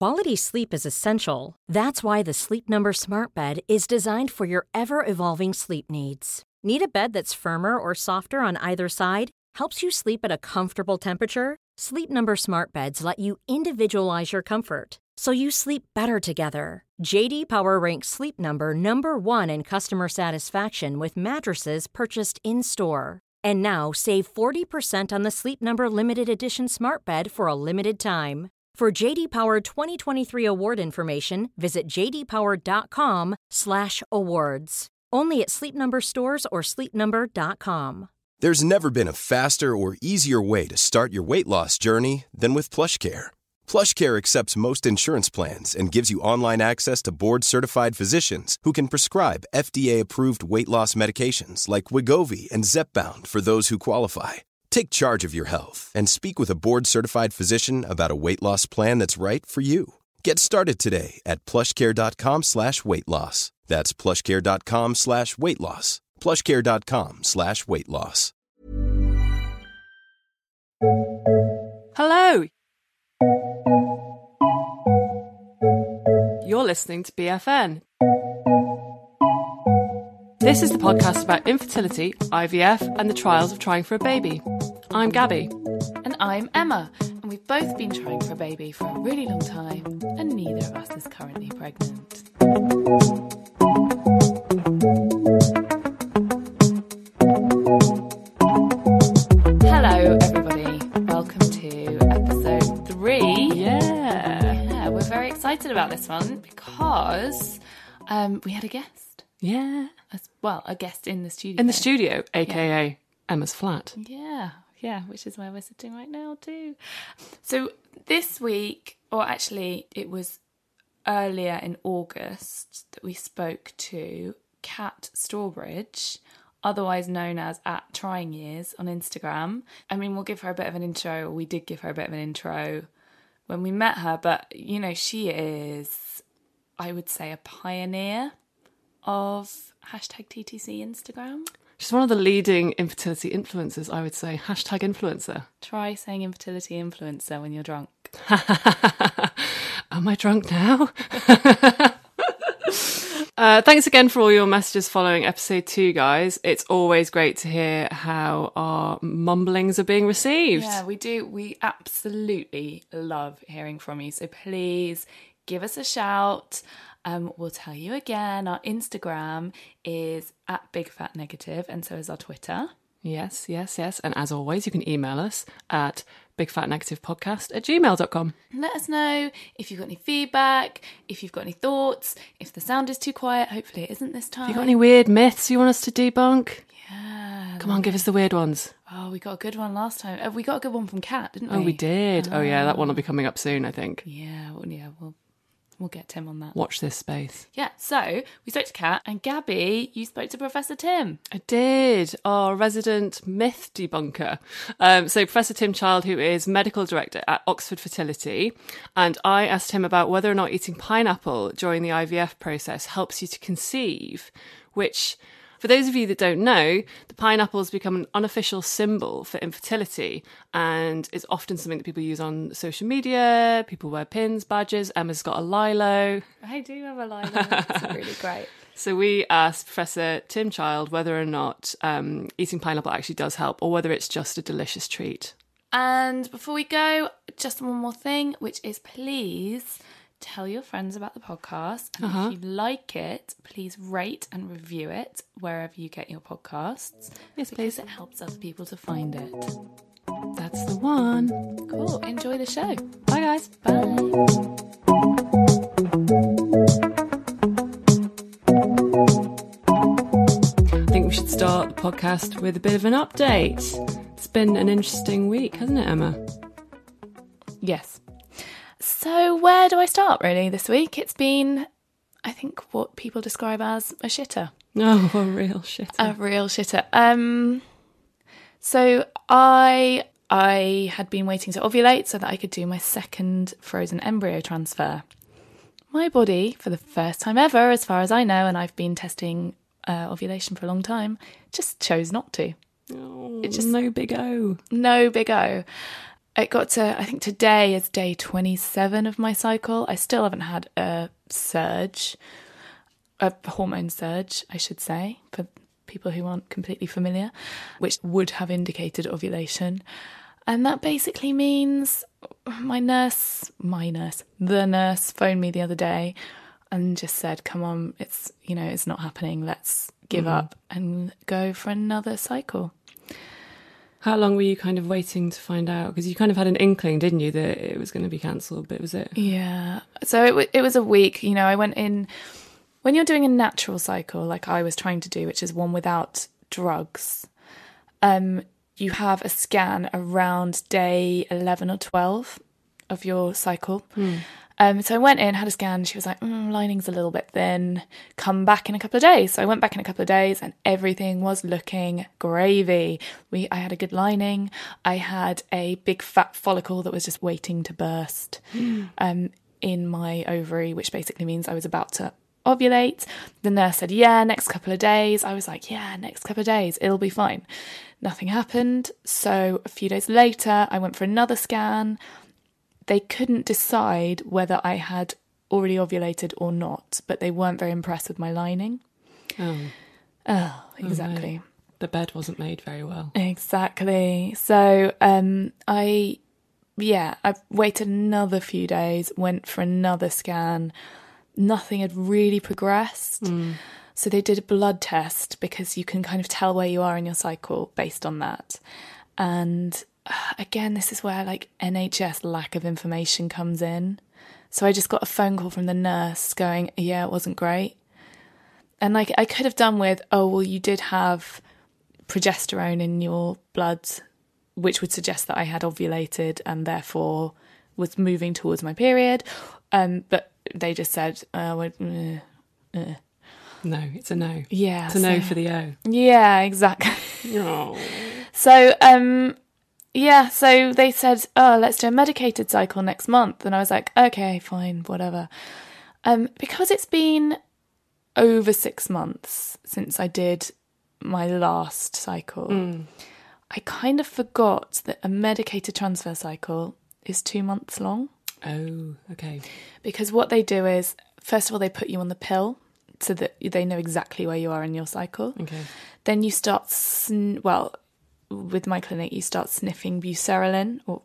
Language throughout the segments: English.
Quality sleep is essential. That's why the Sleep Number Smart Bed is designed for your ever-evolving sleep needs. Need a bed that's firmer or softer on either side? Helps you sleep at a comfortable temperature? Sleep Number Smart Beds let you individualize your comfort, so you sleep better together. J.D. Power ranks Sleep Number number 1 in customer satisfaction with mattresses purchased in-store. And now, save 40% on the Sleep Number Limited Edition Smart Bed for a limited time. For J.D. Power 2023 award information, visit jdpower.com/awards. Only at Sleep Number stores or sleepnumber.com. There's never been a faster or easier way to start your weight loss journey than with PlushCare. PlushCare accepts most insurance plans and gives you online access to board-certified physicians who can prescribe FDA-approved weight loss medications like Wegovy and Zepbound for those who qualify. Take charge of your health and speak with a board-certified physician about a weight loss plan that's right for you. Get started today at plushcare.com/weight-loss. That's plushcare.com/weight-loss. plushcare.com/weight-loss. Hello. You're listening to BFN. This is the podcast about infertility, IVF, and the trials of trying for a baby. I'm Gabby. And I'm Emma. And we've both been trying for a baby for a really long time, and neither of us is currently pregnant. Hello, everybody. Welcome to episode 3. Yeah, we're very excited about this one because we had a guest. Yeah. A guest in the studio. In the studio, aka Emma's flat. Yeah, which is where we're sitting right now too. So this week, or actually it was earlier in August, that we spoke to Kat Strawbridge, otherwise known as @TryingYears on Instagram. I mean, we'll give her a bit of an intro, or we did give her a bit of an intro when we met her, but, you know, she is, I would say, a pioneer of #TTC Instagram. She's one of the leading infertility influencers, I would say. #influencer. Try saying infertility influencer when you're drunk. Am I drunk now? Thanks again for all your messages following episode 2, guys. It's always great to hear how our mumblings are being received. Yeah, we do. We absolutely love hearing from you. So please give us a shout. We'll tell you again, our Instagram is @BigFatNegative, and so is our Twitter. Yes. And as always, you can email us at bigfatnegativepodcast@gmail.com. Let us know if you've got any feedback, if you've got any thoughts, if the sound is too quiet. Hopefully it isn't this time. Have you got any weird myths you want us to debunk? Yeah. Come on, give us the weird ones. Oh, we got a good one last time. We got a good one from Kat, didn't we? Oh, we did. Oh, yeah, that one will be coming up soon, I think. Yeah, we'll get Tim on that. Watch this space. Yeah, so we spoke to Kat, and Gabby, you spoke to Professor Tim. I did, our resident myth debunker. So Professor Tim Child, who is medical director at Oxford Fertility, and I asked him about whether or not eating pineapple during the IVF process helps you to conceive, which, for those of you that don't know, the pineapple has become an unofficial symbol for infertility and is often something that people use on social media. People wear pins, badges. Emma's got a lilo. I do have a lilo. It's really great. So we asked Professor Tim Child whether or not eating pineapple actually does help, or whether it's just a delicious treat. And before we go, just one more thing, which is please tell your friends about the podcast. And if you like it, please rate and review it wherever you get your podcasts. Yes, because please. it helps other people to find it. That's the one. Cool. Enjoy the show. Bye, guys. Bye. I think we should start the podcast with a bit of an update. It's been an interesting week, hasn't it, Emma? Yes. So where do I start, really, this week? It's been, I think, what people describe as a shitter. Oh, a real shitter. A real shitter. So I had been waiting to ovulate so that I could do my second frozen embryo transfer. My body, for the first time ever, as far as I know, and I've been testing ovulation for a long time, just chose not to. Oh, It just no big O. No big O. it got to, I think today is day 27 of my cycle. I still haven't had a surge, a hormone surge, I should say, for people who aren't completely familiar, which would have indicated ovulation. And that basically means the nurse phoned me the other day and just said, come on, it's not happening. Let's give up and go for another cycle. How long were you kind of waiting to find out? Because you kind of had an inkling, didn't you, that it was going to be cancelled, but was it? Yeah. So it was a week. I went in, when you're doing a natural cycle, like I was trying to do, which is one without drugs, you have a scan around day 11 or 12 of your cycle. So I went in, had a scan. She was like, lining's a little bit thin. Come back in a couple of days. So I went back in a couple of days and everything was looking gravy. I had a good lining. I had a big fat follicle that was just waiting to burst in my ovary, which basically means I was about to ovulate. The nurse said, yeah, next couple of days. I was like, yeah, next couple of days, it'll be fine. Nothing happened. So a few days later, I went for another scan. They couldn't decide whether I had already ovulated or not, but they weren't very impressed with my lining. Oh, exactly. No. The bed wasn't made very well. Exactly. So I waited another few days, went for another scan. Nothing had really progressed. So they did a blood test because you can kind of tell where you are in your cycle based on that. And again, this is where like NHS lack of information comes in. So I just got a phone call from the nurse going, yeah, it wasn't great. And like I could have done with, oh, well, you did have progesterone in your blood, which would suggest that I had ovulated and therefore was moving towards my period. But they just said, no, it's a no. Yeah. It's a no for the O. Yeah, exactly. Oh. So, so they said, oh, let's do a medicated cycle next month. And I was like, okay, fine, whatever. Because it's been over 6 months since I did my last cycle, I kind of forgot that a medicated transfer cycle is 2 months long. Oh, okay. Because what they do is, first of all, they put you on the pill so that they know exactly where you are in your cycle. Okay. Then you start, with my clinic, you start sniffing buserelin or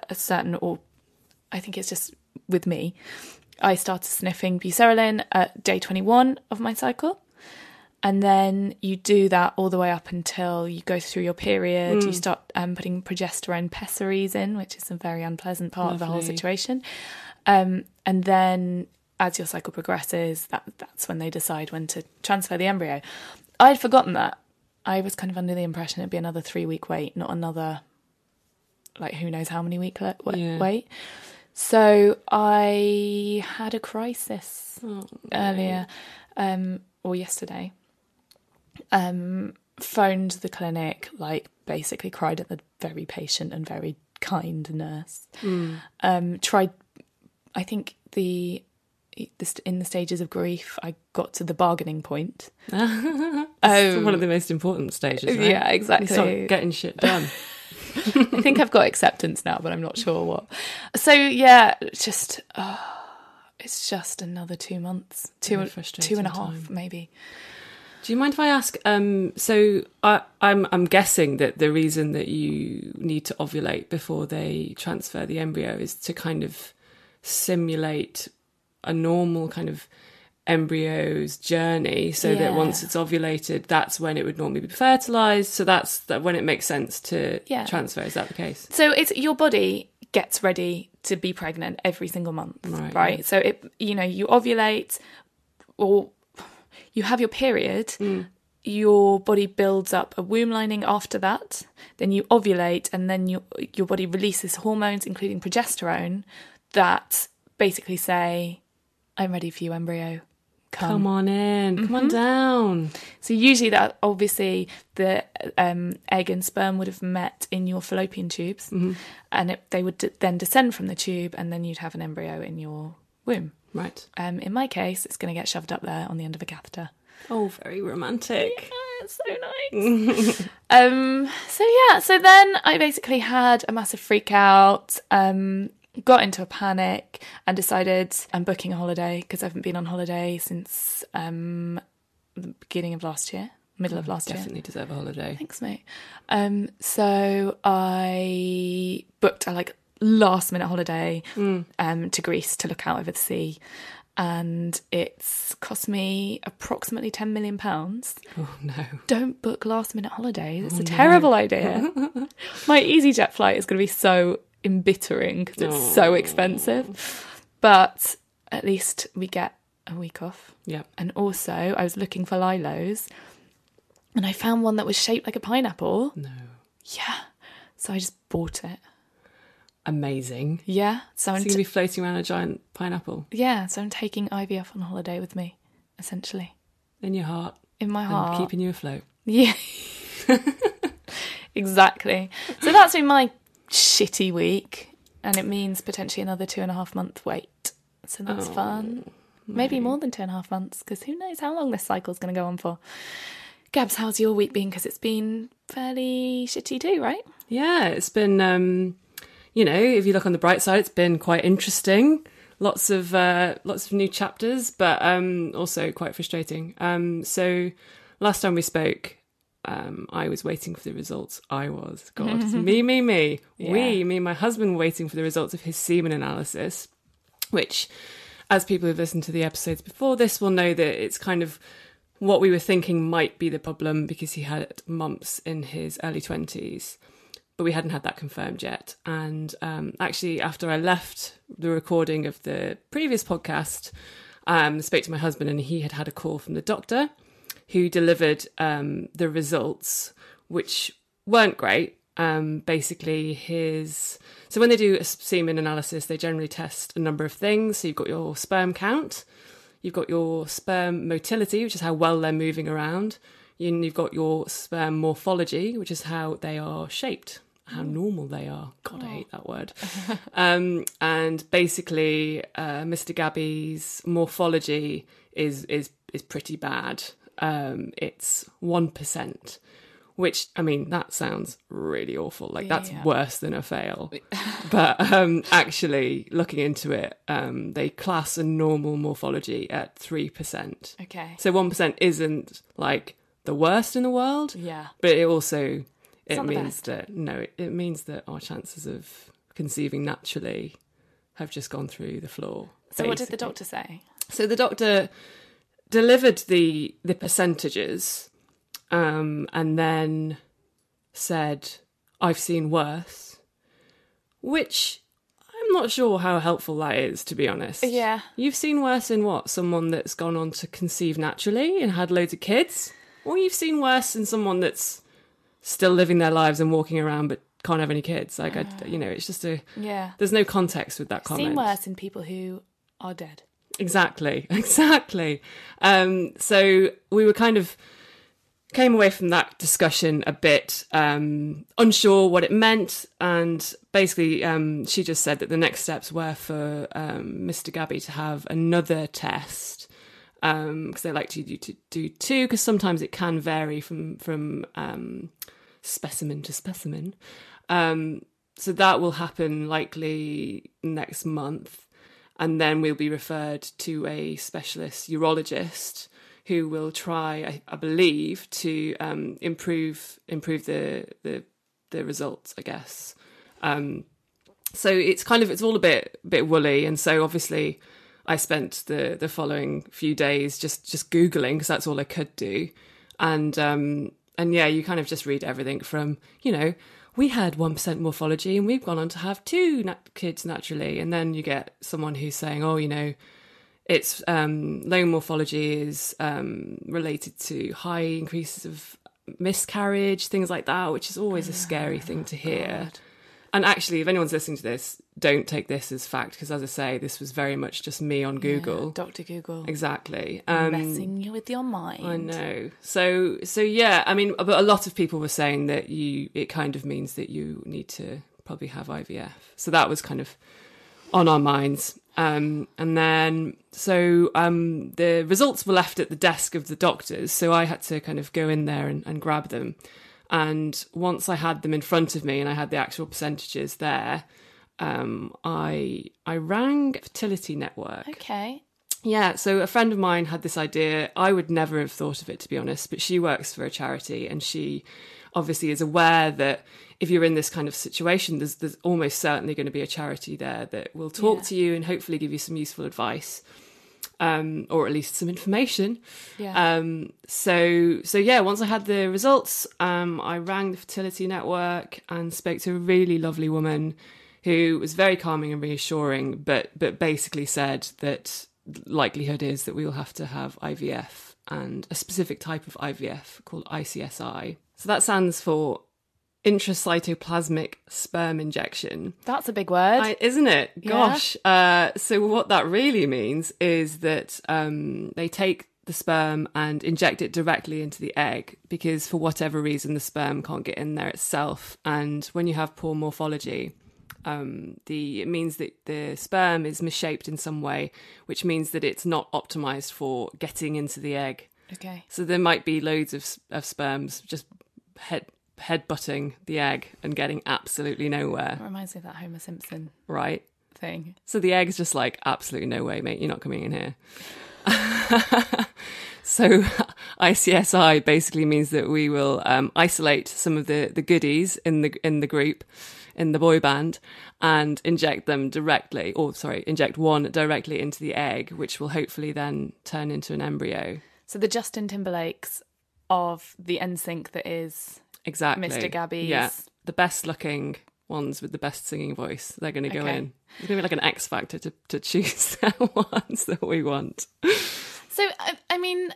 I think it's just with me. I started sniffing buserelin at day 21 of my cycle. And then you do that all the way up until you go through your period. You start putting progesterone pessaries in, which is a very unpleasant part of the whole situation. And then as your cycle progresses, that's when they decide when to transfer the embryo. I'd forgotten that. I was kind of under the impression it'd be another 3-week wait, not another, like, who knows how many week wait. So I had a crisis earlier, or yesterday. Phoned the clinic, like basically cried at the very patient and very kind nurse. Tried, I think in the stages of grief, I got to the bargaining point. It's one of the most important stages, right? Yeah, exactly. You start getting shit done. I think I've got acceptance now, but I'm not sure what. So yeah, it's just another 2 months, two and a half, maybe. Do you mind if I ask? So I'm guessing that the reason that you need to ovulate before they transfer the embryo is to kind of simulate a normal kind of embryo's journey, so that once it's ovulated, that's when it would normally be fertilized. So that's when it makes sense to transfer. Is that the case? So it's your body gets ready to be pregnant every single month, right? Yeah. So you ovulate or you have your period, your body builds up a womb lining after that, then you ovulate, and then your body releases hormones, including progesterone, that basically say, I'm ready for you, embryo. Come on in, come on down. So usually that, obviously, the egg and sperm would have met in your fallopian tubes, and they would then descend from the tube, and then you'd have an embryo in your womb. Right. In my case, it's going to get shoved up there on the end of a catheter. Oh, very romantic. it's so nice. So then I basically had a massive freak out, got into a panic and decided I'm booking a holiday because I haven't been on holiday since the beginning of last year, middle of last year. Definitely deserve a holiday. Thanks, mate. So I booked a last minute holiday to Greece to look out over the sea. And it's cost me approximately £10 million. Oh, no. Don't book last-minute holidays. It's a terrible idea. My EasyJet flight is going to be so embittering because it's so expensive. But at least we get a week off. Yeah. And also, I was looking for lilos, and I found one that was shaped like a pineapple. No. Yeah. So I just bought it. Amazing. Yeah. So you're going to be floating around a giant pineapple? Yeah. So I'm taking Ivy off on holiday with me, essentially. In your heart. In my heart. And keeping you afloat. Yeah. Exactly. So that's been my shitty week. And it means potentially another 2.5 month wait. So that's fun. Maybe more than 2.5 months, because who knows how long this cycle's going to go on for. Gabs, how's your week been? Because it's been fairly shitty too, right? Yeah, it's been... if you look on the bright side, it's been quite interesting. Lots of new chapters, but also quite frustrating. So last time we spoke, I was waiting for the results. Me. Yeah. Me and my husband were waiting for the results of his semen analysis, which, as people who've listened to the episodes before this will know, that it's kind of what we were thinking might be the problem, because he had mumps in his early 20s. But we hadn't had that confirmed yet. And actually, after I left the recording of the previous podcast, I spoke to my husband, and he had a call from the doctor who delivered the results, which weren't great. Basically, so when they do a semen analysis, they generally test a number of things. So you've got your sperm count, you've got your sperm motility, which is how well they're moving around. You've got your sperm morphology, which is how they are shaped. How normal they are. God, I hate that word. And basically, Mr. Gabby's morphology is pretty bad. It's 1%, which, I mean, that sounds really awful. That's worse than a fail. But actually, looking into it, they class a normal morphology at 3%. Okay. So 1% isn't the worst in the world. Yeah. But it also... It means that our chances of conceiving naturally have just gone through the floor. So basically. What did the doctor say? So the doctor delivered the percentages, and then said, "I've seen worse," which I'm not sure how helpful that is, to be honest. Yeah. You've seen worse in what? Someone that's gone on to conceive naturally and had loads of kids? Or you've seen worse in someone that's still living their lives and walking around but can't have any kids? It's just there's no context with that comment. Seen worse in people who are dead. Exactly. So we were came away from that discussion a bit unsure what it meant, and basically she just said that the next steps were for Mr. Gabby to have another test, because they like to do two, because sometimes it can vary from specimen to specimen. So that will happen likely next month, and then we'll be referred to a specialist urologist who will try, I believe, to improve the results, I guess. So it's all a bit woolly, and so obviously I spent the following few days just Googling, because that's all I could do, and yeah, you kind of just read everything from, we had 1% morphology and we've gone on to have 2 kids naturally, and then you get someone who's saying, it's low morphology is related to high increases of miscarriage, things like that, which is always a scary thing to hear. God. And actually, if anyone's listening to this, don't take this as fact, because as I say, this was very much just me on Google. Yeah, Dr. Google. Exactly. Messing you with your mind. I know. So yeah, I mean, but a lot of people were saying that it kind of means that you need to probably have IVF. So that was kind of on our minds. And then, the results were left at the desk of the doctors. So I had to kind of go in there and grab them. And once I had them in front of me and I had the actual percentages there, I rang Fertility Network. Okay. Yeah, so a friend of mine had this idea. I would never have thought of it, to be honest, but she works for a charity and she obviously is aware that if you're in this kind of situation, there's almost certainly going to be a charity there that will talk to you and hopefully give you some useful advice, or at least some information. Yeah. So once I had the results, I rang the Fertility Network and spoke to a really lovely woman who was very calming and reassuring, but basically said that likelihood is that we will have to have IVF, and a specific type of IVF called ICSI. So that stands for intracytoplasmic sperm injection. That's a big word. Isn't it? Yeah. Gosh. So what that really means is that they take the sperm and inject it directly into the egg because for whatever reason the sperm can't get in there itself. And when you have poor morphology, it means that the sperm is misshaped in some way, which means that it's not optimized for getting into the egg. Okay. So there might be loads of sperms just headbutting the egg and getting absolutely nowhere. It reminds me of that Homer Simpson Right. thing. So the egg's just like, absolutely no way, mate, you're not coming in here. So ICSI basically means that we will isolate some of the goodies in the group, in the boy band, and inject one directly into the egg, which will hopefully then turn into an embryo. So the Justin Timberlakes of the NSYNC that is Exactly. Mr. Gabby's. Yeah, the best looking ones with the best singing voice, they're going to go in. It's going to be like an X Factor to choose the ones that we want. So, I mean,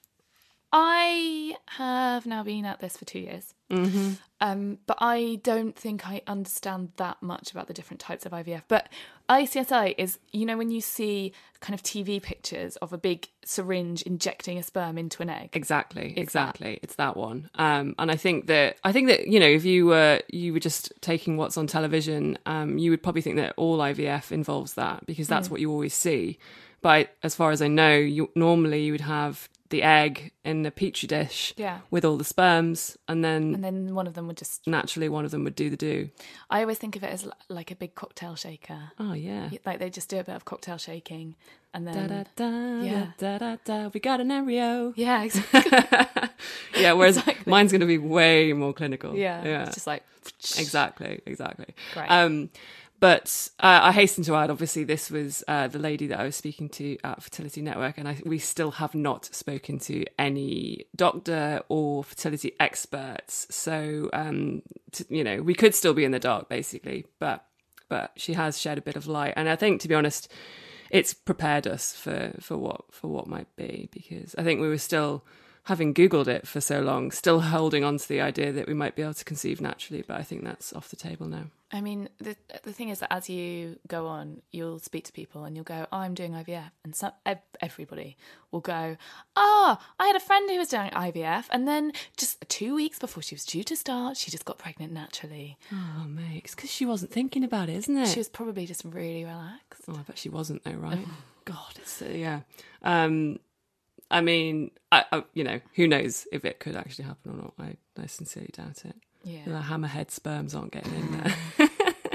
I have now been at this for 2 years, but I don't think I understand that much about the different types of IVF. But ICSI is, when you see kind of TV pictures of a big syringe injecting a sperm into an egg. Exactly. It's that one. And I think that if you were just taking what's on television, you would probably think that all IVF involves that because that's what you always see. But as far as I know, normally you would have the egg in a petri dish with all the sperms, and then one of them would just naturally one of them would do the do. I always think of it as like a big cocktail shaker. Oh yeah, like they just do a bit of cocktail shaking, and then da da da da. We got an embryo. Yeah, exactly. Yeah, whereas mine's going to be way more clinical. Yeah, it's just like exactly. Great. But I hasten to add, obviously, this was the lady that I was speaking to at Fertility Network, and we still have not spoken to any doctor or fertility experts. So, we could still be in the dark, basically. But she has shed a bit of light, and I think, to be honest, it's prepared us for what might be, because I think we were still, having Googled it for so long, still holding on to the idea that we might be able to conceive naturally, but I think that's off the table now. I mean, the thing is that as you go on, you'll speak to people and you'll go, oh, I'm doing IVF. And everybody will go, I had a friend who was doing IVF. And then just 2 weeks before she was due to start, she just got pregnant naturally. Oh, mate, it's because she wasn't thinking about it, isn't it? She was probably just really relaxed. Oh, I bet she wasn't though, right? God, it's, yeah. I mean, who knows if it could actually happen or not. I sincerely doubt it. Yeah. The hammerhead sperms aren't getting in there.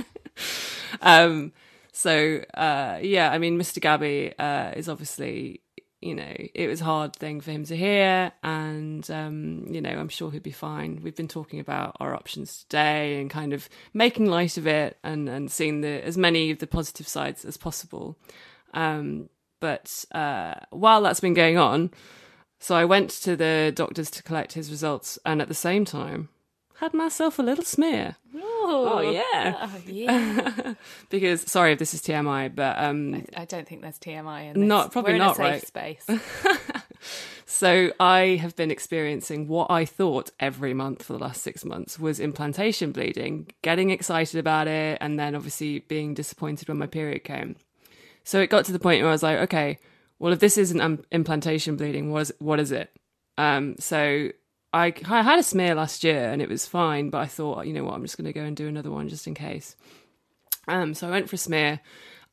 I mean, Mr. Gabby is obviously, it was a hard thing for him to hear, and, I'm sure he'll be fine. We've been talking about our options today and kind of making light of it and seeing as many of the positive sides as possible. But while that's been going on, so I went to the doctors to collect his results, and at the same time had myself a little smear. Oh yeah. Because, sorry if this is TMI, but I don't think there's TMI in this. Probably We're in not, a safe right? space. So I have been experiencing what I thought every month for the last 6 months was implantation bleeding, getting excited about it, and then obviously being disappointed when my period came. So it got to the point where I was like, okay, well, if this isn't implantation bleeding, what is it? So I had a smear last year and it was fine, but I thought, you know what, I'm just going to go and do another one just in case. So I went for a smear,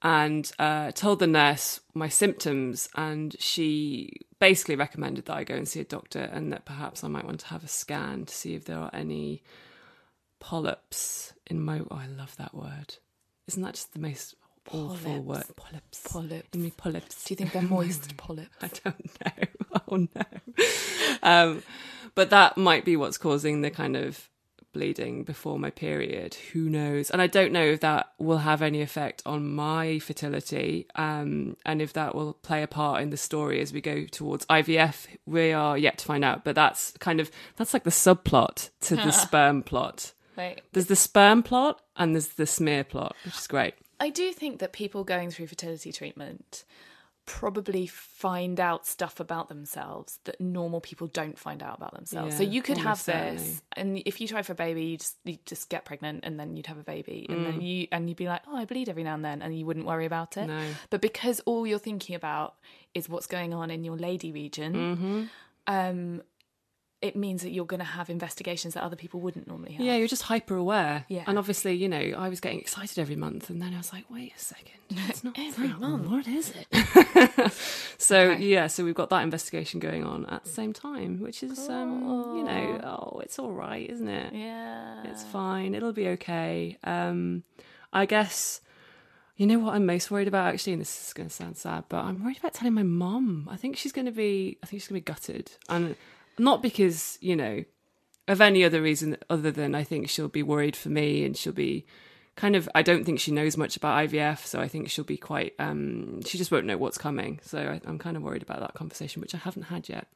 and told the nurse my symptoms, and she basically recommended that I go and see a doctor and that perhaps I might want to have a scan to see if there are any polyps in my... Oh, I love that word. Isn't that just the most awful word? Polyps. Polyps. In me polyps. Do you think they're moist polyps? I don't know. Oh, no. But that might be what's causing the kind of bleeding before my period. Who knows? And I don't know if that will have any effect on my fertility, and if that will play a part in the story as we go towards IVF. We are yet to find out, but that's like the subplot to the sperm plot. Right. There's the sperm plot and there's the smear plot, which is great. I do think that people going through fertility treatment probably find out stuff about themselves that normal people don't find out about themselves. Yeah, so you could have certainly. this, and if you try for a baby, you just get pregnant, and then you'd have a baby, and then you'd be like, oh, I bleed every now and then, and you wouldn't worry about it. No. But because all you're thinking about is what's going on in your lady region, it means that you're going to have investigations that other people wouldn't normally have. Yeah, you're just hyper aware. Yeah. And obviously, you know, I was getting excited every month, and then I was like, wait a second. It's not Every month? What is it? So, Okay. yeah, so we've got that investigation going on at the same time, which is, you know, it's all right, isn't it? Yeah. It's fine. It'll be okay. I guess, you know what I'm most worried about, actually, and this is going to sound sad, but I'm worried about telling my mum. I think she's going to be gutted. And not because, you know, of any other reason other than I think she'll be worried for me, and she'll be kind of, I don't think she knows much about IVF, so I think she'll be quite, she just won't know what's coming. So I'm kind of worried about that conversation, which I haven't had yet.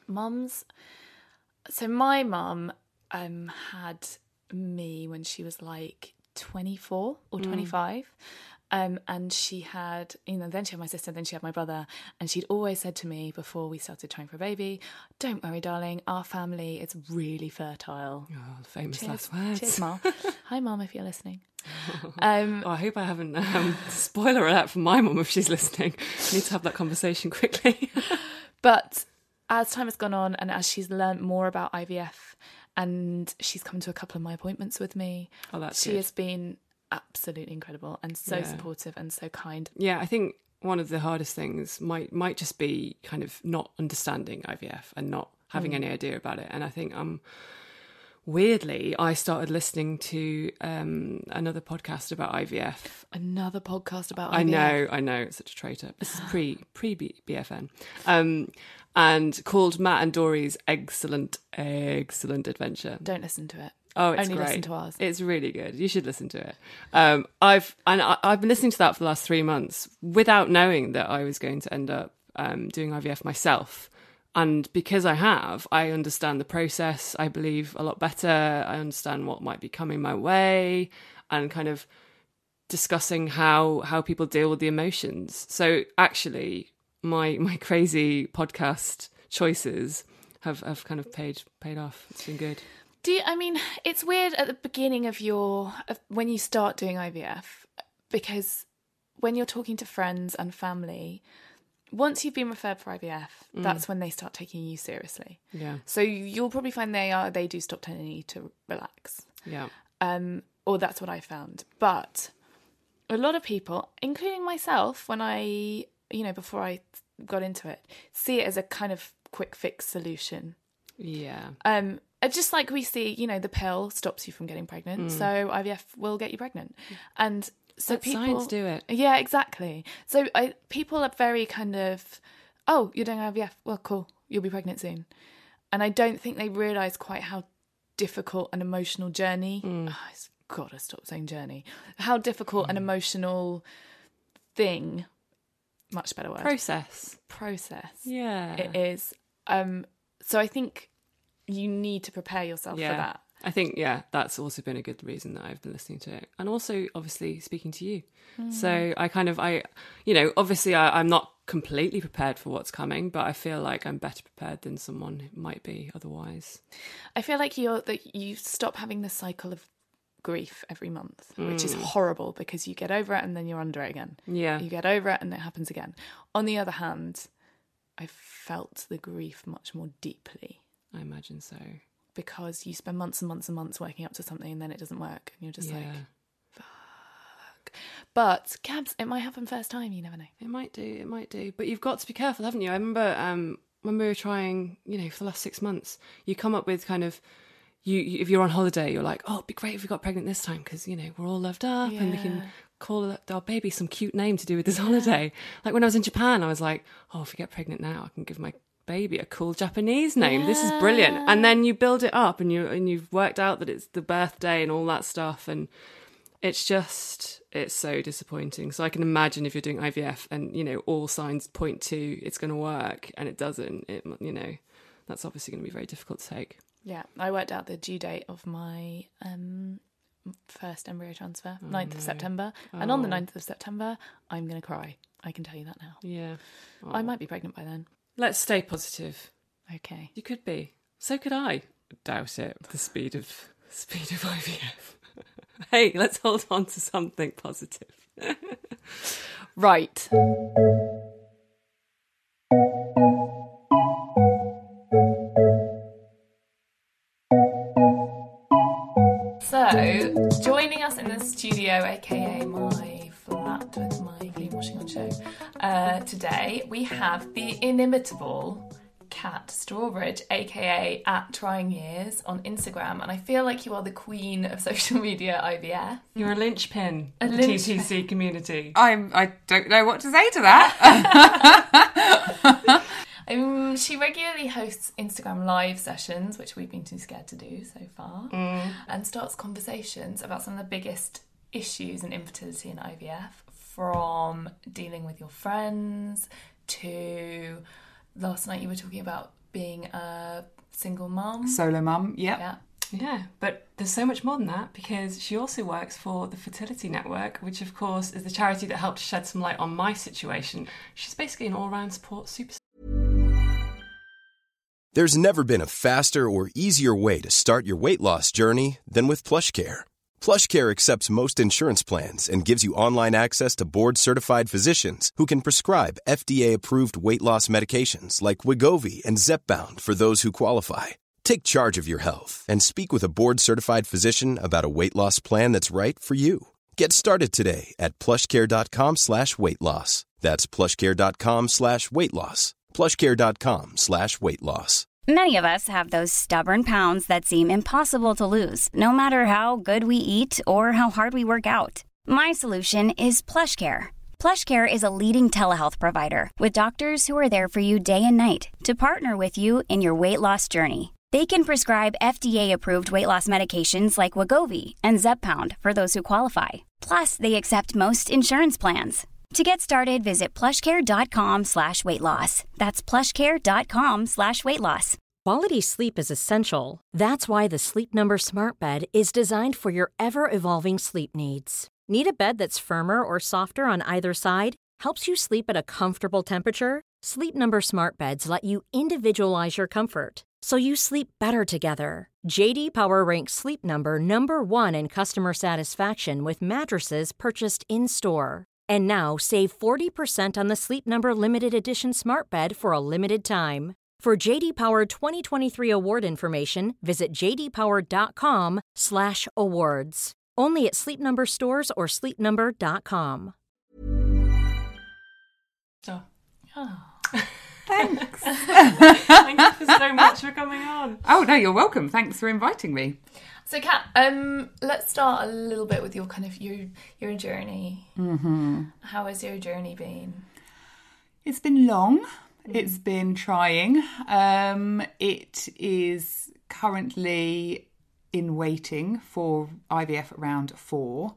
So my mum had me when she was like 24 or 25. And she had, you know, then she had my sister, then she had my brother, and she'd always said to me before we started trying for a baby, don't worry, darling, our family is really fertile. Oh, famous Cheers. last words. Cheers, Mum. Hi, Mum, if you're listening. Oh, I hope I haven't spoiler alert for my mum if she's listening. I need to have that conversation quickly. But as time has gone on, and as she's learnt more about IVF, and she's come to a couple of my appointments with me, Oh, that's she good. has been absolutely incredible and so supportive and so kind. Yeah, I think one of the hardest things might just be kind of not understanding IVF and not having any idea about it. And I think weirdly, I started listening to another podcast about IVF. Another podcast about IVF. I know, it's such a traitor. This is pre BFN, and called Matt and Dory's Excellent Adventure. Don't listen to it. Oh, it's Only great. listen to ours. It's really good. You should listen to it. I've been listening to that for the last 3 months without knowing that I was going to end up doing IVF myself. And because I understand the process, I believe, a lot better. I understand what might be coming my way, and kind of discussing how people deal with the emotions. So actually, my crazy podcast choices have kind of paid off. It's been good. It's weird at the beginning of when you start doing IVF, because when you're talking to friends and family, once you've been referred for IVF, that's when they start taking you seriously. Yeah. So you'll probably find they do stop telling you to relax. Yeah. Or that's what I found. But a lot of people, including myself, when before I got into it, see it as a kind of quick fix solution. Yeah. Just like we see, the pill stops you from getting pregnant, so IVF will get you pregnant. And so Let science do it. Yeah, exactly. So people are very kind of, oh, you're doing IVF, well, cool, you'll be pregnant soon. And I don't think they realise quite how difficult an emotional journey, I've got to stop saying journey, how difficult an emotional thing, much better word. Process. Yeah. It is. So I think you need to prepare yourself for that. I think, that's also been a good reason that I've been listening to it. And also, obviously, speaking to you. So obviously I'm not completely prepared for what's coming, but I feel like I'm better prepared than someone who might be otherwise. I feel like you stop having the cycle of grief every month, which is horrible because you get over it and then you're under it again. Yeah. You get over it and it happens again. On the other hand, I felt the grief much more deeply. I imagine so. Because you spend months and months and months working up to something and then it doesn't work. And you're just like, fuck. luck. But cabs, it might happen first time. You never know. It might do. But you've got to be careful, haven't you? I remember when we were trying, for the last 6 months, you come up with kind of, if you're on holiday, you're like, oh, it'd be great if we got pregnant this time because, we're all loved up and we can call our baby some cute name to do with this holiday. Like when I was in Japan, I was like, oh, if we get pregnant now, I can give my baby a cool Japanese name. This is brilliant. And then you build it up and you've worked out that it's the birthday and all that stuff, and it's so disappointing. So I can imagine if you're doing IVF and all signs point to it's going to work and it doesn't, that's obviously going to be very difficult to take. Yeah, I worked out the due date of my first embryo transfer, 9th of September, and on the 9th of September I'm going to cry. I can tell you that now. Yeah. I might be pregnant by then. Let's stay positive. Okay. You could be. So could I. Doubt it. The speed of IVF. Hey, let's hold on to something positive. Right. So, joining us in the studio, aka my flat with my clean washing on show, today we have the inimitable Kat Strawbridge, aka @TryingYears on Instagram, and I feel like you are the queen of social media IVF. You're a linchpin of the TTC community. I don't know what to say to that. She regularly hosts Instagram live sessions, which we've been too scared to do so far, and starts conversations about some of the biggest issues in infertility and IVF, from dealing with your friends to last night you were talking about being a single mum. Solo mum, yep. Yeah. Yeah, but there's so much more than that, because she also works for the Fertility Network, which of course is the charity that helped shed some light on my situation. She's basically an all-round support superstar. There's never been a faster or easier way to start your weight loss journey than with PlushCare. PlushCare accepts most insurance plans and gives you online access to board-certified physicians who can prescribe FDA-approved weight loss medications like Wegovy and Zepbound for those who qualify. Take charge of your health and speak with a board-certified physician about a weight loss plan that's right for you. Get started today at plushcare.com/weight-loss. That's plushcare.com/weight-loss. plushcare.com/weight-loss. Many of us have those stubborn pounds that seem impossible to lose, no matter how good we eat or how hard we work out. My solution is PlushCare. PlushCare is a leading telehealth provider with doctors who are there for you day and night to partner with you in your weight loss journey. They can prescribe FDA-approved weight loss medications like Wegovy and Zepbound for those who qualify. Plus, they accept most insurance plans. To get started, visit plushcare.com/weight-loss. That's plushcare.com/weight-loss. Quality sleep is essential. That's why the Sleep Number Smart Bed is designed for your ever-evolving sleep needs. Need a bed that's firmer or softer on either side? Helps you sleep at a comfortable temperature? Sleep Number Smart Beds let you individualize your comfort, so you sleep better together. J.D. Power ranks Sleep Number #1 in customer satisfaction with mattresses purchased in-store. And now, save 40% on the Sleep Number Limited Edition Smart Bed for a limited time. For J.D. Power 2023 award information, visit jdpower.com/awards. Only at Sleep Number stores or sleepnumber.com. Oh. Thanks. Thank you so much for coming on. Oh, no, you're welcome. Thanks for inviting me. So, Kat, let's start a little bit with your kind of your journey. Mm-hmm. How has your journey been? It's been long. It's been trying. It is currently in waiting for IVF round 4.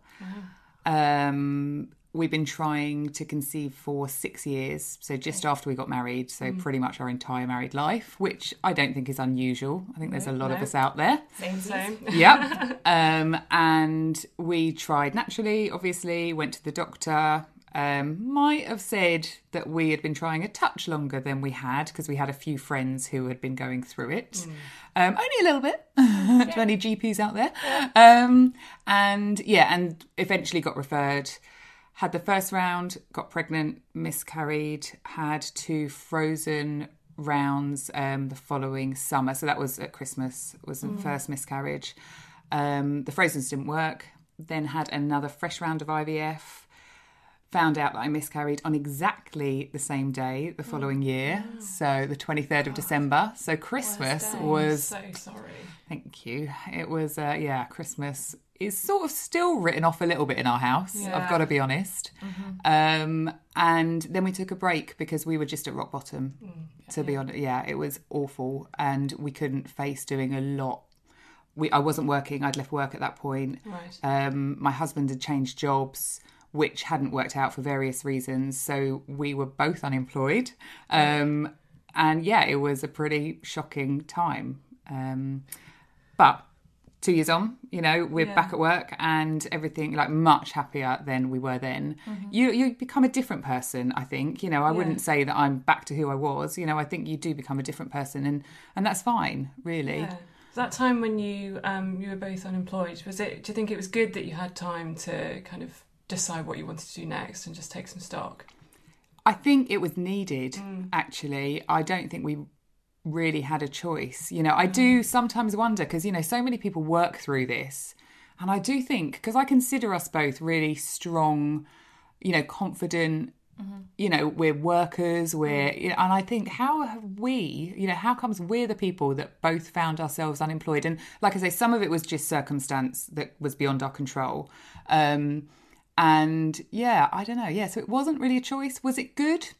We've been trying to conceive for 6 years, so just after we got married, so pretty much our entire married life, which I don't think is unusual. I think there's a lot of us out there. Same. Yep. And we tried naturally, obviously, went to the doctor. Might have said that we had been trying a touch longer than we had, because we had a few friends who had been going through it. Only a little bit, to any GPs out there. And eventually got referred. Had the first round, got pregnant, miscarried, had 2 frozen rounds the following summer. So that was at Christmas, was the first miscarriage. The frozens didn't work. then had another fresh round of IVF, found out that I miscarried on exactly the same day the following year, so the 23rd of December. So Christmas was... I'm so sorry. Thank you. It was, Christmas is sort of still written off a little bit in our house, I've got to be honest. And then we took a break because we were just at rock bottom, to be honest. Yeah, it was awful, and we couldn't face doing a lot. I wasn't working, I'd left work at that point. Right. My husband had changed jobs, which hadn't worked out for various reasons. So we were both unemployed. And yeah, it was a pretty shocking time. But 2 years on, we're back at work and everything, like, much happier than we were then. You become a different person, I think. I wouldn't say that I'm back to who I was. I think you do become a different person, and that's fine, really. Yeah. That time when you were both unemployed, do you think it was good that you had time to kind of decide what you wanted to do next and just take some stock? I think it was needed, actually. I don't think we really had a choice. I do sometimes wonder, because, so many people work through this. And I do think, because I consider us both really strong, confident, we're workers, and I think, how have we, how comes we're the people that both found ourselves unemployed? And like I say, some of it was just circumstance that was beyond our control. And yeah, I don't know. Yeah, so it wasn't really a choice. Was it good?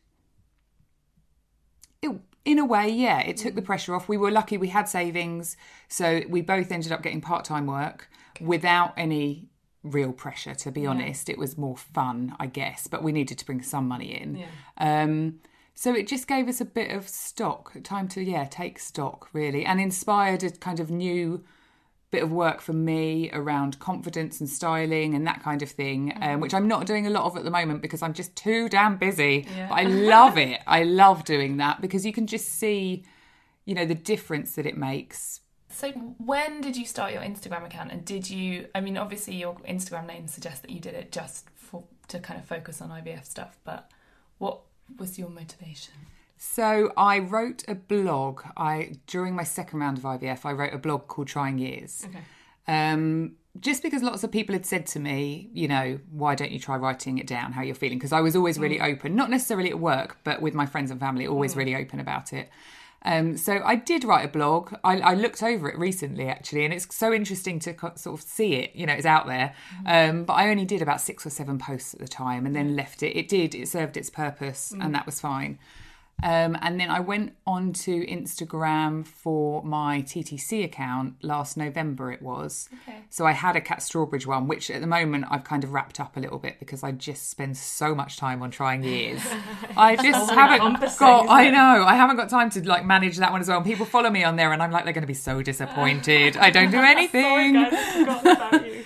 In a way, yeah. It took the pressure off. We were lucky we had savings. So we both ended up getting part-time work without any real pressure, to be honest. It was more fun, I guess. But we needed to bring some money in. Yeah. So it just gave us a bit of stock, time to, take stock, really. And inspired a kind of new bit of work for me around confidence and styling and that kind of thing, which I'm not doing a lot of at the moment because I'm just too damn busy. Yeah. But I love it. I love doing that because you can just see, the difference that it makes. So when did you start your Instagram account? And did you, obviously your Instagram name suggests that you did it just to kind of focus on IVF stuff, but what was your motivation? So I wrote a blog. During my second round of IVF, I wrote a blog called Trying Years. Okay. Just because lots of people had said to me, why don't you try writing it down, how you're feeling? Because I was always really open, not necessarily at work, but with my friends and family, always really open about it. So I did write a blog. I looked over it recently, actually, and it's so interesting to sort of see it. It's out there. But I only did about 6 or 7 posts at the time and then left it. It served its purpose, and that was fine. And then I went onto Instagram for my TTC account last November, it was. Okay. So I had a Kat Strawbridge one, which at the moment I've kind of wrapped up a little bit because I just spend so much time on Trying Years. I just haven't got, I know, I haven't got time to manage that one as well. And people follow me on there and I'm like, they're going to be so disappointed. I don't do anything. Sorry guys, I forgot about you.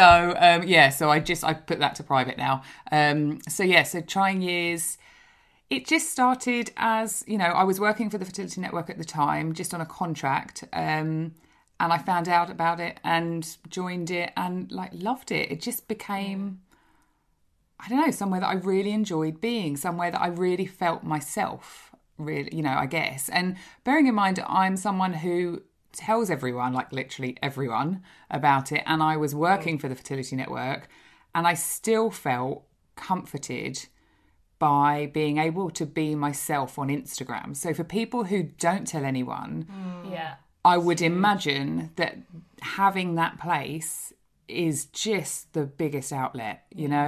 So I put that to private now. So Trying Years. It just started as, I was working for the Fertility Network at the time, just on a contract, and I found out about it and joined it and loved it. It just became, I don't know, somewhere that I really enjoyed being, somewhere that I really felt myself, really, I guess. And bearing in mind, I'm someone who tells everyone, literally everyone, about it. And I was working for the Fertility Network and I still felt comforted by being able to be myself on Instagram. So for people who don't tell anyone, I would imagine that having that place is just the biggest outlet,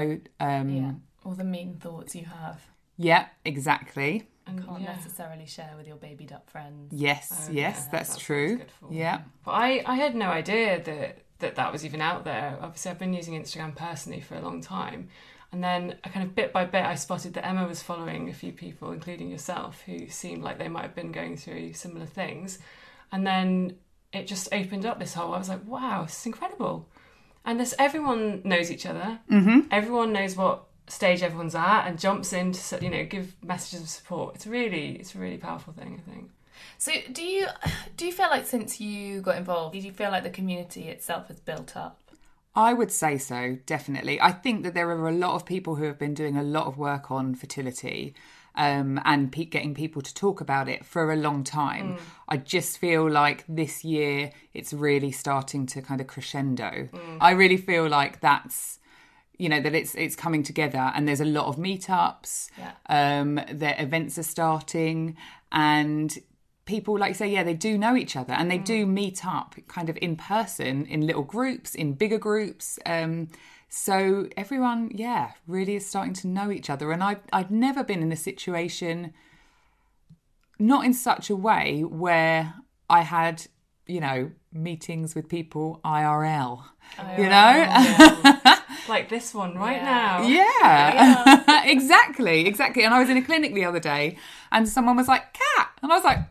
All the mean thoughts you have. Yeah, exactly. And can't necessarily share with your baby duck friends. Yes, that's true. Yeah. But I had no idea that was even out there. Obviously, I've been using Instagram personally for a long time. And then I kind of bit by bit, I spotted that Emma was following a few people, including yourself, who seemed like they might have been going through similar things. And then it just opened up this whole, I was like, wow, this is incredible. And everyone knows each other. Mm-hmm. Everyone knows what stage everyone's at and jumps in to, give messages of support. It's a really powerful thing, I think. So do you feel like since you got involved, do you feel like the community itself has built up? I would say so, definitely. I think that there are a lot of people who have been doing a lot of work on fertility. and getting people to talk about it for a long time. I just feel like this year it's really starting to kind of crescendo. I really feel like that's, you know, that it's coming together, and there's a lot of meetups. Their events are starting, and people, like you say, they do know each other, and they do meet up kind of in person, in little groups, in bigger groups. So everyone, really is starting to know each other. And I'd never been in a situation, not in such a way, where I had, you know, meetings with people IRL. You know? Like this one right now. Yeah. Exactly. And I was in a clinic the other day, and someone was like, Kat. And I was like,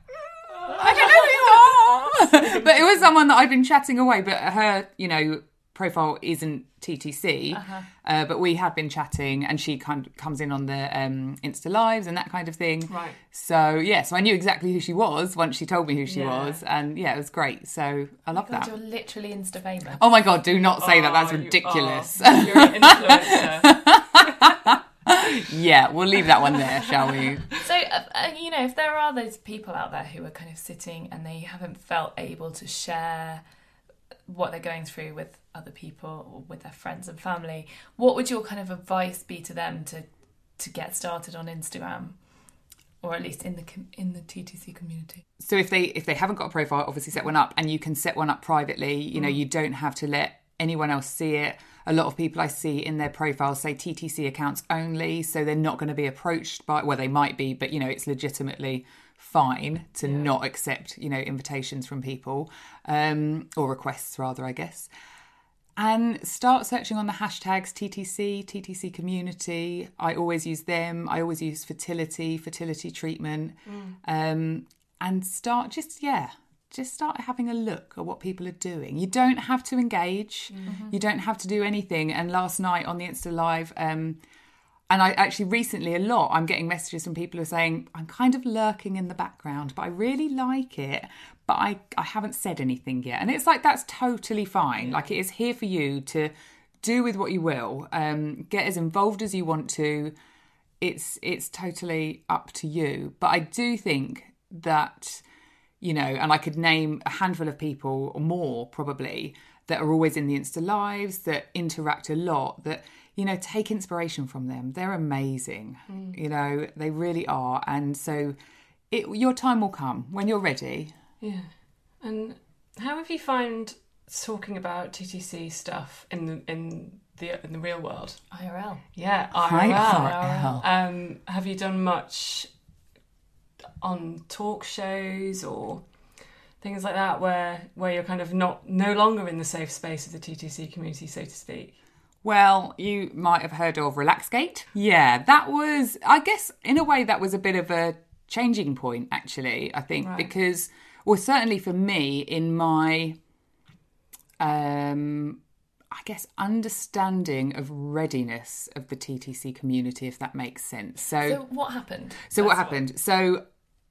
I don't know who you are. But it was someone that I've been chatting away, but her, you know, profile isn't TTC, but we had been chatting, and she kind of comes in on the Insta Lives and that kind of thing. Right. So so I knew exactly who she was once she told me who she was, and it was great. So I love that. You're literally Insta famous. Oh my God, do not say that. That's ridiculous. You're an influencer. Yeah, we'll leave that one there, shall we? So, you know, if there are those people out there who are kind of sitting and they haven't felt able to share what they're going through with other people or with their friends and family, what would your kind of advice be to them to get started on Instagram, or at least in the TTC community? So if they haven't got a profile, obviously set one up, and you can set one up privately. You know, you don't have to let anyone else see it. A lot of people I see in their profiles say TTC accounts only, so they're not going to be approached by, well, they might be, but, you know, it's legitimately fine to not accept, you know, invitations from people, or requests rather, I guess. And start searching on the hashtags TTC community. I always use them. I always use fertility treatment, and start start having a look at what people are doing. You don't have to engage. You don't have to do anything. And last night on the Insta Live, and I actually recently I'm getting messages from people who are saying, I'm kind of lurking in the background, but I really like it, but I haven't said anything yet. And it's like, that's totally fine. Like, it is here for you to do with what you will, get as involved as you want to. It's totally up to you. But I do think that, you know, and I could name a handful of people, or more probably, that are always in the Insta Lives, that interact a lot, that, you know, take inspiration from them. They're amazing. You know, they really are. And so your time will come when you're ready. Yeah. And how have you found talking about TTC stuff in the real world? IRL. Yeah, IRL. Have you done much on talk shows or things like that where you're kind of no longer in the safe space of the TTC community, so to speak? Well, you might have heard of Relaxgate. Yeah, that was, I guess, in a way, that was a bit of a changing point, actually, I think, because, well, certainly for me, in my, I guess, understanding of readiness of the TTC community, if that makes sense. So what happened? So,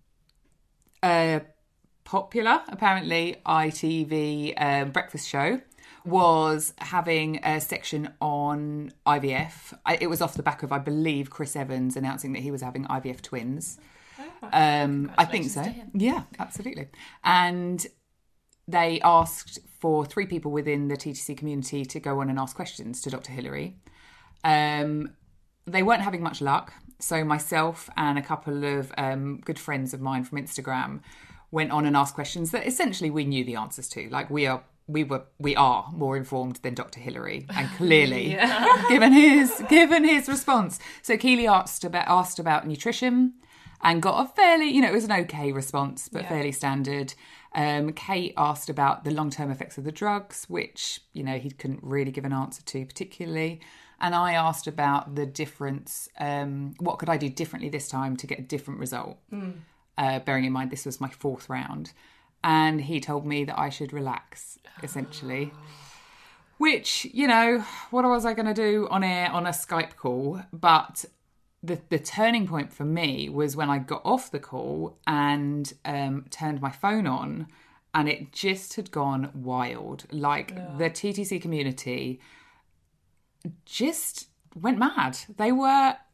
popular, apparently, ITV breakfast show was having a section on IVF. It was off the back of, I believe, Chris Evans announcing that he was having IVF twins. I think so. Yeah, absolutely. And they asked for 3 people within the TTC community to go on and ask questions to Dr. Hilary. They weren't having much luck. So myself and a couple of good friends of mine from Instagram went on and asked questions that essentially we knew the answers to. Like, we are more informed than Dr. Hilary, and clearly, given his response. So Keely asked about nutrition and got a fairly, it was an okay response, but fairly standard. Kate asked about the long-term effects of the drugs, which, he couldn't really give an answer to particularly. And I asked about the difference, what could I do differently this time to get a different result? Bearing in mind this was my 4th round. And he told me that I should relax, essentially. Which, what was I going to do on air on a Skype call? But the turning point for me was when I got off the call and turned my phone on, and it just had gone wild. The TTC community just went mad. They were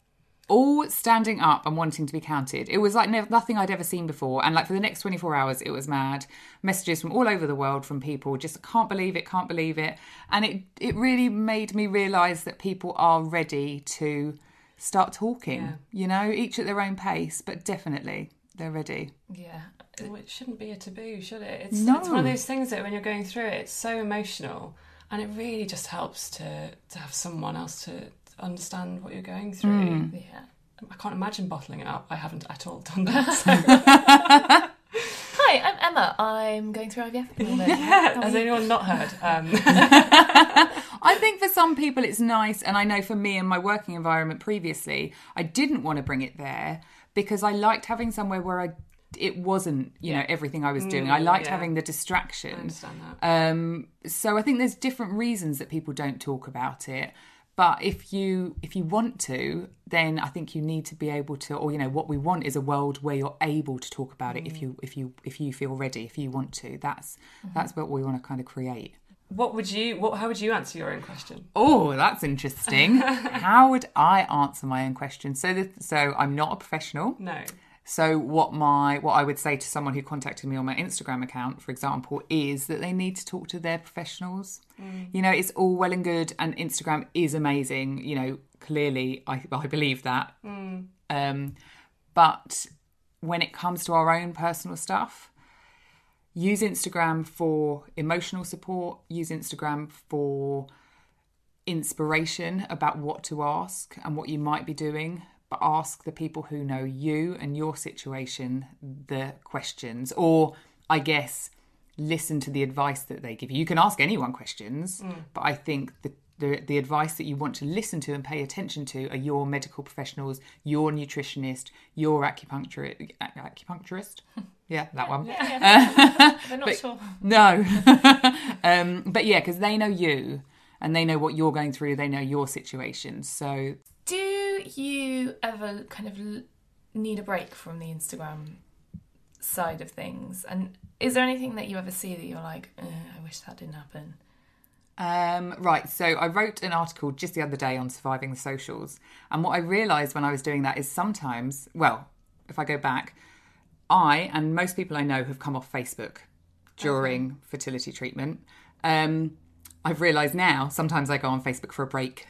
all standing up and wanting to be counted. It was like nothing I'd ever seen before. And like for the next 24 hours, it was mad. Messages from all over the world from people, just can't believe it. And it really made me realise that people are ready to start talking, you know, each at their own pace, but definitely they're ready. Yeah. It shouldn't be a taboo, should it? It's one of those things that when you're going through it, it's so emotional, and it really just helps to have someone else to understand what you're going through. Yeah. I can't imagine bottling it up. I haven't at all done that. So. Hi, I'm Emma. I'm going through IVF at the moment. Has anyone not heard? I think for some people it's nice, and I know for me in my working environment previously, I didn't want to bring it there because I liked having somewhere where it wasn't, you know, everything I was doing. I liked having the distraction. I understand that. So I think there's different reasons that people don't talk about it. But if you want to, then I think you need to be able to, or you know, what we want is a world where you're able to talk about it if you feel ready, if you want to. That's what we want to kind of create. How would you answer your own question? Oh, that's interesting. How would I answer my own question? So I'm not a professional. No. So what I would say to someone who contacted me on my Instagram account, for example, is that they need to talk to their professionals. You know, it's all well and good, and Instagram is amazing. You know, clearly, I believe that. But when it comes to our own personal stuff, use Instagram for emotional support. Use Instagram for inspiration about what to ask and what you might be doing. But ask the people who know you and your situation the questions, or I guess listen to the advice that they give you. You can ask anyone questions, but I think the advice that you want to listen to and pay attention to are your medical professionals, your nutritionist, your acupuncturist. Yeah, that one. Yeah. They're not sure. No. But yeah, because they know you and they know what you're going through. They know your situation. So... Do you ever kind of need a break from the Instagram side of things? And is there anything that you ever see that you're like, I wish that didn't happen? Right, so I wrote an article just the other day on surviving the socials. And what I realised when I was doing that is sometimes, well, if I go back, I and most people I know have come off Facebook during fertility treatment. I've realised now sometimes I go on Facebook for a break.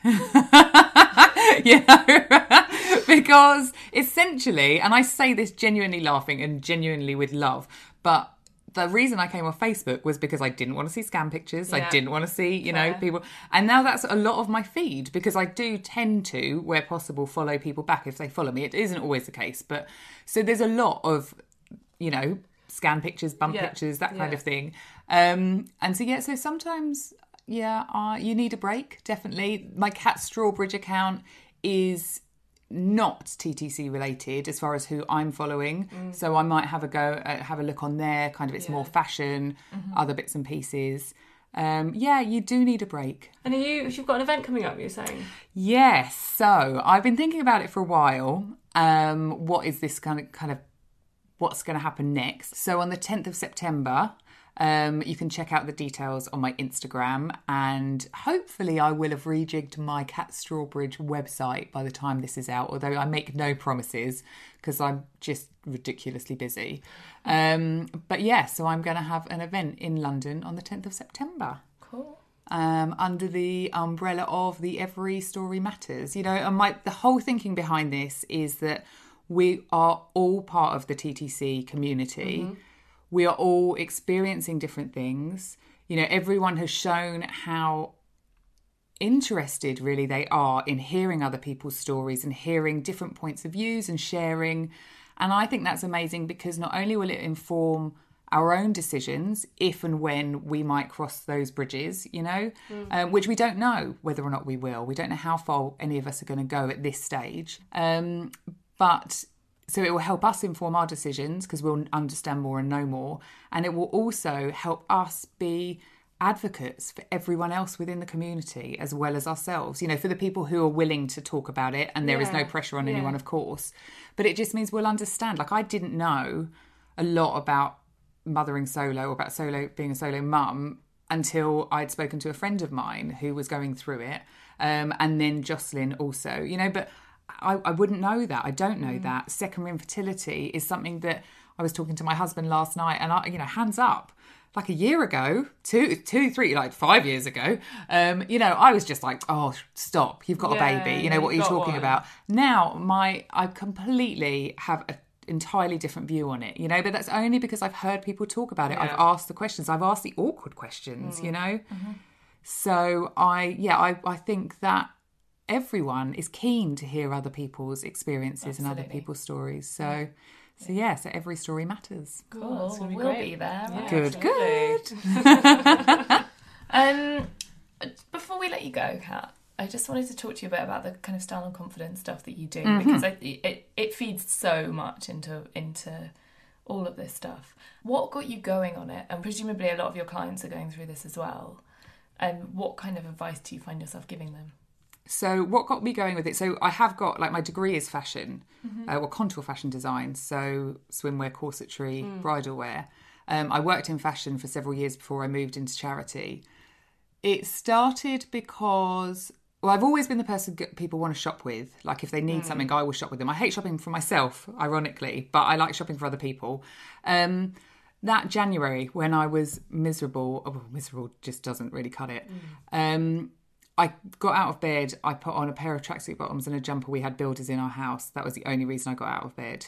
You know, because essentially, and I say this genuinely laughing and genuinely with love, but the reason I came off Facebook was because I didn't want to see scam pictures. I didn't want to see, you know, people. And now that's a lot of my feed because I do tend to, where possible, follow people back if they follow me. It isn't always the case, but so there's a lot of, you know, scan pictures, bump pictures, that kind of thing. And so sometimes... Yeah, you need a break, definitely. My Kat Strawbridge account is not TTC related as far as who I'm following. So I might have a look on there. Kind of, it's more fashion, other bits and pieces. You do need a break. And you've got an event coming up, you're saying? Yes. So I've been thinking about it for a while. What is this kind of what's going to happen next? So on the 10th of September... you can check out the details on my Instagram, and hopefully I will have rejigged my Kat Strawbridge website by the time this is out, although I make no promises because I'm just ridiculously busy. But yeah, so I'm going to have an event in London on the 10th of September. Cool. Under the umbrella of the Every Story Matters. You know, and the whole thinking behind this is that we are all part of the TTC community. We are all experiencing different things. You know, everyone has shown how interested really they are in hearing other people's stories and hearing different points of views and sharing. And I think that's amazing because not only will it inform our own decisions if and when we might cross those bridges, you know, which we don't know whether or not we will. We don't know how far any of us are going to go at this stage. But... So it will help us inform our decisions because we'll understand more and know more. And it will also help us be advocates for everyone else within the community as well as ourselves. You know, for the people who are willing to talk about it, and there is no pressure on anyone, of course. But it just means we'll understand. Like, I didn't know a lot about mothering solo or about being a solo mum until I'd spoken to a friend of mine who was going through it. And then Jocelyn also, you know, but I wouldn't know that. I don't know that. Secondary infertility is something that I was talking to my husband last night, and I, hands up, like a year ago, 5 years ago, I was just like, oh, stop, you've got a baby. What are you talking about? Now, I completely have an entirely different view on it, but that's only because I've heard people talk about it. Yeah. I've asked the questions. I've asked the awkward questions, Mm-hmm. So I think that everyone is keen to hear other people's experiences and other people's stories. So every story matters. Cool. We'll be there. Yeah, good. Before we let you go, Kat, I just wanted to talk to you a bit about the kind of style and confidence stuff that you do, because it feeds so much into all of this stuff. What got you going on it? And presumably a lot of your clients are going through this as well. And what kind of advice do you find yourself giving them? So what got me going with it? So I have got, my degree is fashion, contour fashion design. So swimwear, corsetry, bridal wear. I worked in fashion for several years before I moved into charity. It started because, I've always been the person people want to shop with. Like if they need something, I will shop with them. I hate shopping for myself, ironically, but I like shopping for other people. That January when I was miserable just doesn't really cut it. I got out of bed, I put on a pair of tracksuit bottoms and a jumper. We had builders in our house. That was the only reason I got out of bed.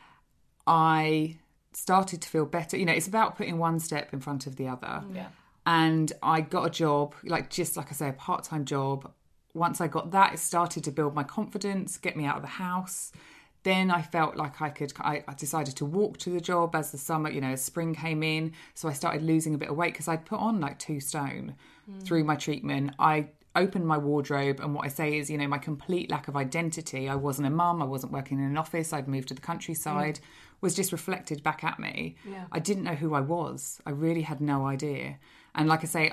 I started to feel better. It's about putting one step in front of the other. Yeah. And I got a job, just like I say, a part-time job. Once I got that, it started to build my confidence, get me out of the house. Then I felt like I decided to walk to the job as the summer, as spring came in. So I started losing a bit of weight because I'd put on 2 stone through my treatment. I opened my wardrobe, and what I say is, my complete lack of identity. I wasn't a mum, I wasn't working in an office, I'd moved to the countryside, was just reflected back at me. Yeah. I didn't know who I was. I really had no idea. And like I say,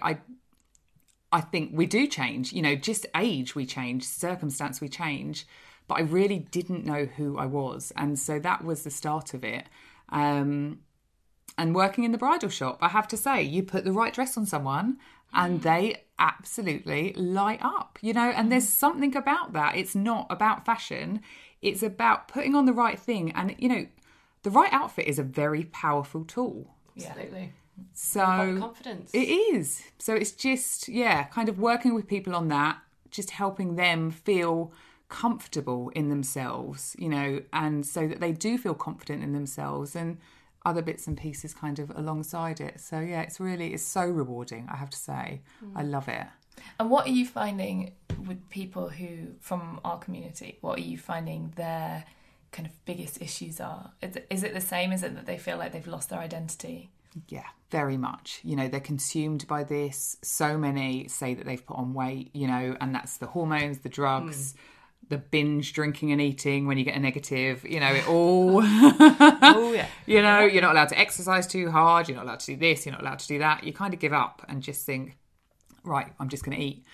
I think we do change, just age we change, circumstance we change, but I really didn't know who I was. And so that was the start of it. And working in the bridal shop, I have to say, you put the right dress on someone and they absolutely light up, and there's something about that. It's not about fashion. It's about putting on the right thing. And, the right outfit is a very powerful tool. Yeah. Absolutely. So confidence. It is. So it's just, kind of working with people on that, just helping them feel comfortable in themselves, and so that they do feel confident in themselves, and other bits and pieces kind of alongside it. So it's so rewarding, I have to say. I love it. And what are you finding with people who, from our community, what are you finding their kind of biggest issues are? Is it the same? Is it that they feel like they've lost their identity? Yeah, very much. They're consumed by this. So many say that they've put on weight, and that's the hormones, the drugs, the binge drinking and eating when you get a negative, it all... Oh, yeah. You're not allowed to exercise too hard. You're not allowed to do this. You're not allowed to do that. You kind of give up and just think, right, I'm just going to eat.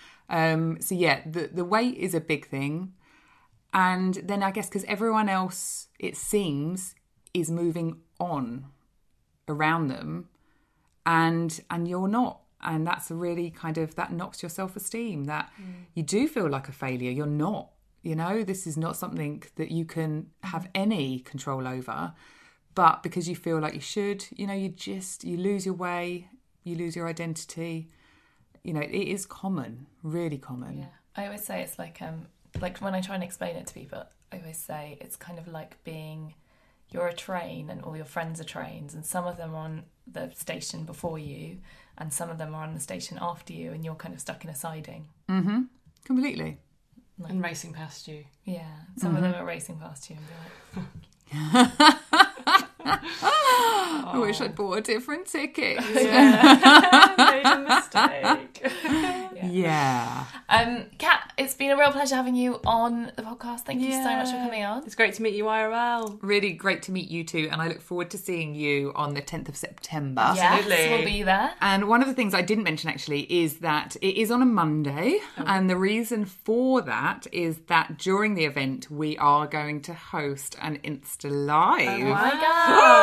The weight is a big thing. And then I guess because everyone else, it seems, is moving on around them and you're not. And that's a really kind of, that knocks your self-esteem, that you do feel like a failure. You're not. This is not something that you can have any control over, but because you feel like you should, you lose your way, you lose your identity. It is common, really common. Yeah. I always say it's like when I try and explain it to people, I always say it's kind of like you're a train and all your friends are trains, and some of them are on the station before you and some of them are on the station after you, and you're kind of stuck in a siding. Mm-hmm. Completely. And racing past you. Yeah, some of them are racing past you and be like... I wish I'd bought a different ticket. Yeah. Made a mistake. Yeah. Kat, it's been a real pleasure having you on the podcast. Thank you so much for coming on. It's great to meet you IRL. Really great to meet you too, and I look forward to seeing you on the 10th of September. Yes, we'll be there. And one of the things I didn't mention actually is that it is on a Monday, and the reason for that is that during the event we are going to host an Insta Live. Oh my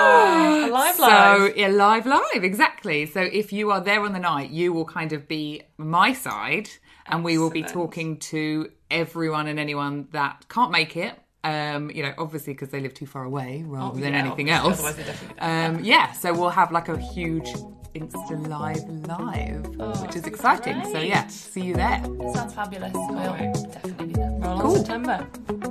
God. A live, exactly. So if you are there on the night, you will kind of be my side, and we will be Excellent. talking to everyone and anyone that can't make it. Obviously because they live too far away rather than anything else. Otherwise they definitely don't. So we'll have like a huge Insta live, which is exciting. great. So yeah, see you there. Sounds fabulous. We'll definitely be there. Roll on September.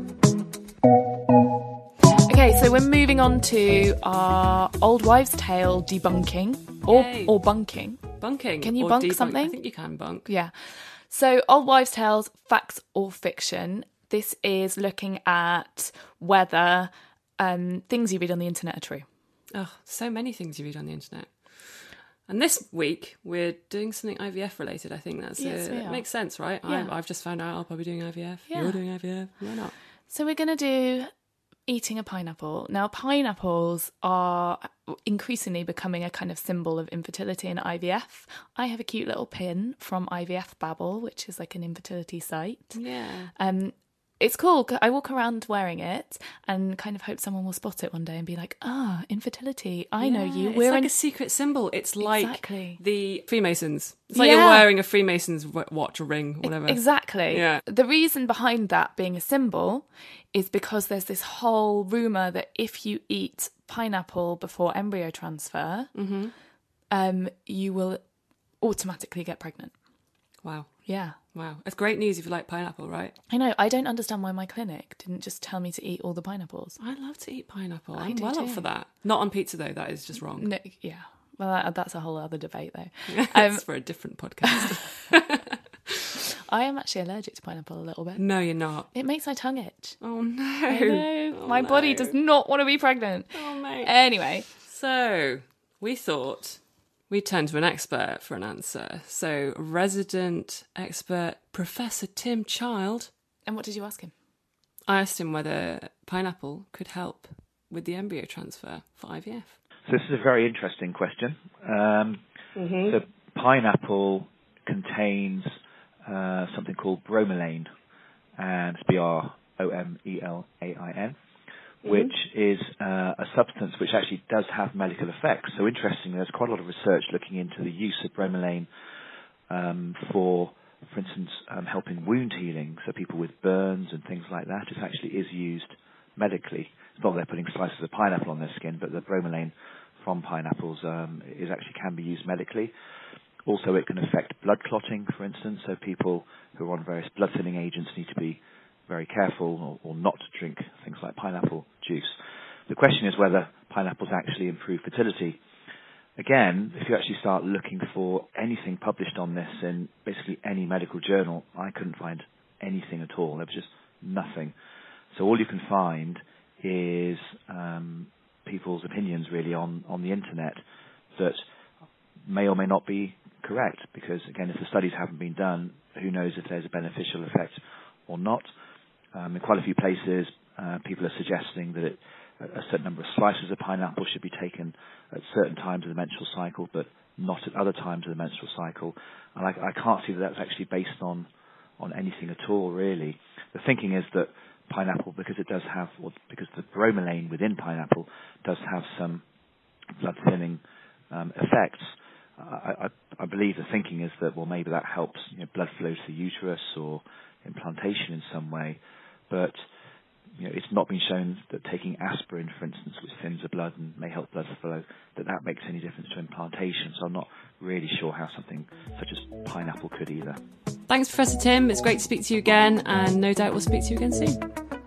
Okay, so we're moving on to our old wives' tale debunking Yay. or bunking. Bunking. Can you or bunk debunk. something? I think you can bunk. Yeah. So, old wives' tales, facts or fiction. This is looking at whether things you read on the internet are true. Oh, so many things you read on the internet. And this week we're doing something IVF related. I think that's Yes, we it are. makes sense, right? Yeah. I've just found out I'll probably be doing IVF. Yeah. You're doing IVF. Why not? So, we're going to do eating a pineapple. Now, pineapples are increasingly becoming a kind of symbol of infertility in IVF. I have a cute little pin from IVF Babble, which is like an infertility site. Yeah. It's cool. I walk around wearing it and kind of hope someone will spot it one day and be like, infertility. I know you. It's like a secret symbol. It's like Exactly. the Freemasons. It's like Yeah. you're wearing a Freemason's watch or ring, whatever. Exactly. Yeah. The reason behind that being a symbol is because there's this whole rumour that if you eat pineapple before embryo transfer, you will automatically get pregnant. Wow. Yeah. Wow. It's great news if you like pineapple, right? I know. I don't understand why my clinic didn't just tell me to eat all the pineapples. I love to eat pineapple. I I'm do well up too. for that. Not on pizza, though. That is just wrong. No, yeah. Well, that's a whole other debate, though. It's for a different podcast. I am actually allergic to pineapple a little bit. No, you're not. It makes my tongue itch. Oh, no. I know. Oh, My body no. does not want to be pregnant. Oh, mate. Anyway, So, we thought we'd turn to an expert for an answer. So, resident expert Professor Tim Child. and what did you ask him? I asked him whether pineapple could help with the embryo transfer for IVF. So this is a very interesting question. So pineapple contains something called bromelain, and it's BROMELAIN, which is a substance which actually does have medical effects. So interestingly, there's quite a lot of research looking into the use of bromelain for instance, helping wound healing. So people with burns and things like that, it actually is used medically. It's not that they're putting slices of pineapple on their skin, but the bromelain from pineapples can be used medically. Also, it can affect blood clotting, for instance. So people who are on various blood thinning agents need to be very careful or not to drink things like pineapple juice. The question is whether pineapples actually improve fertility. Again, if you actually start looking for anything published on this in basically any medical journal, I couldn't find anything at all. There was just nothing. So all you can find is people's opinions really on the internet that may or may not be correct, because again, if the studies haven't been done, who knows if there's a beneficial effect or not. In quite a few places, people are suggesting that a certain number of slices of pineapple should be taken at certain times of the menstrual cycle, but not at other times of the menstrual cycle. And I can't see that that's actually based on anything at all, really. The thinking is that pineapple, because it does have, or because the bromelain within pineapple does have some blood thinning effects. I believe the thinking is that, well, maybe that helps blood flow to the uterus or implantation in some way, but it's not been shown that taking aspirin, for instance, which thins the blood and may help blood flow, that makes any difference to implantation. So I'm not really sure how something such as pineapple could either. Thanks, Professor Tim. It's great to speak to you again, and no doubt we'll speak to you again soon.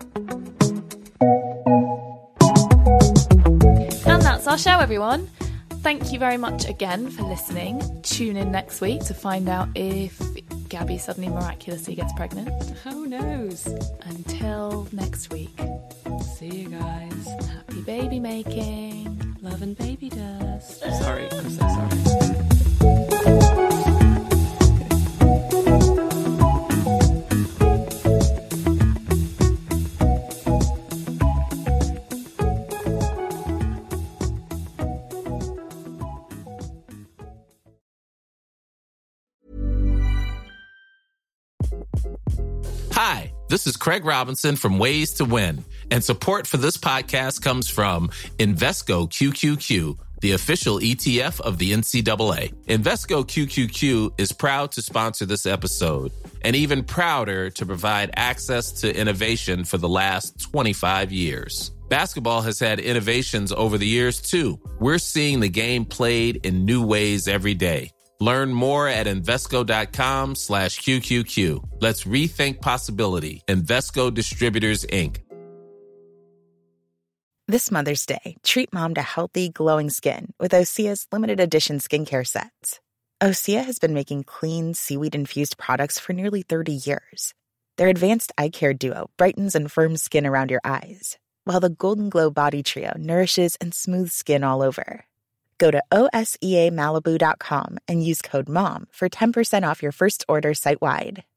And that's our show, everyone. Thank you very much again for listening. Tune in next week to find out if Gabby suddenly miraculously gets pregnant. Who knows? Until next week, See you guys. happy baby making. Love and baby dust. Sorry, I'm so sorry. Hi, this is Craig Robinson from Ways to Win, and support for this podcast comes from Invesco QQQ, the official ETF of the NCAA. Invesco QQQ is proud to sponsor this episode, and even prouder to provide access to innovation for the last 25 years. Basketball has had innovations over the years, too. We're seeing the game played in new ways every day. Learn more at Invesco.com/QQQ. Let's rethink possibility. Invesco Distributors, Inc. This Mother's Day, treat mom to healthy, glowing skin with Osea's limited edition skincare sets. Osea has been making clean, seaweed-infused products for nearly 30 years. Their advanced eye care duo brightens and firms skin around your eyes, while the Golden Glow Body Trio nourishes and smooths skin all over. Go to OSEAMalibu.com and use code MOM for 10% off your first order site-wide.